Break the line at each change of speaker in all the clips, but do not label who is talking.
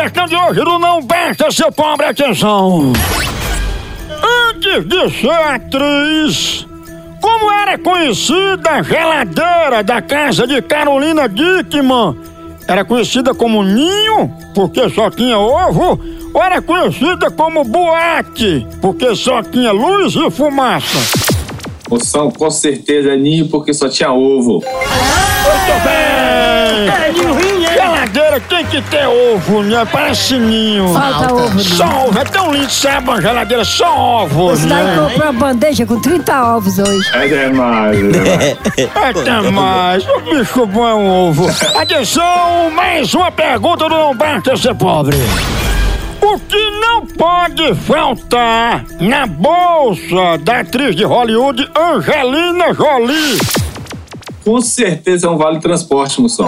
questão de hoje não basta ser pobre, atenção! Antes de ser atriz, como era conhecida a geladeira da casa de Carolina Dickmann? Era conhecida como ninho, porque só tinha ovo? Ou era conhecida como boate, porque só tinha luz e fumaça?
Moção, com certeza é ninho porque só tinha ovo.
Muito bem! Geladeira tem que ter ovo, né? Parece ninho.
Falta ovo,
Só ovo, é tão lindo, sabe? Uma geladeira só ovos,
Você
né?
comprou uma bandeja com 30 ovos hoje.
É demais, é demais.
Até mais, o bicho bom é um ovo. Atenção, mais uma pergunta do Não Basta Ser Pobre. O que não pode faltar na bolsa da atriz de Hollywood Angelina Jolie?
Com certeza é um vale transporte, Moção.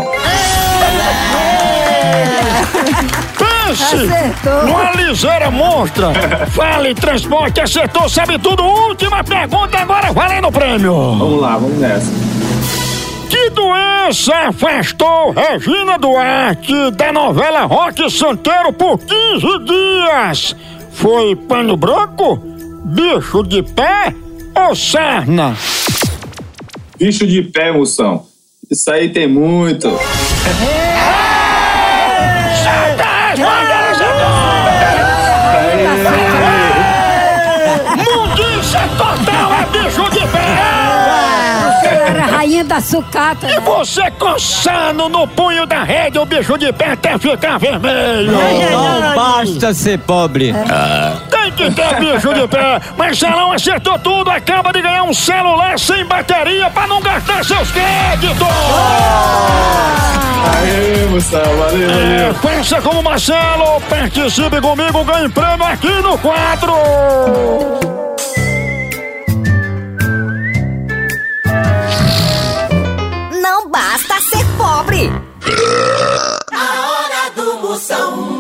Pense
Acertou.
numa ligeira monstra. Fale transporte, acertou, sabe tudo. Última pergunta agora, valendo o prêmio.
Vamos lá, vamos nessa.
Que doença afastou Regina Duarte da novela Roque Santeiro por 15 dias? Foi pano branco, bicho de pé ou sarna?
Bicho de pé, Moção. Isso aí tem muito.
Mundiça total é bicho de pé!
Era a rainha da sucata.
E você coçando no punho da rede o bicho de pé até ficar vermelho.
Não basta ser pobre.
Tem que ter bicho de pé. Marcelão acertou tudo, acaba de ganhar um celular sem bateria pra não gastar seus créditos.
Aê, Moção, valeu, valeu.
Pensa como Marcelo, participe comigo, ganhe prêmio aqui no quadro.
Não basta ser pobre.
A hora do Moção.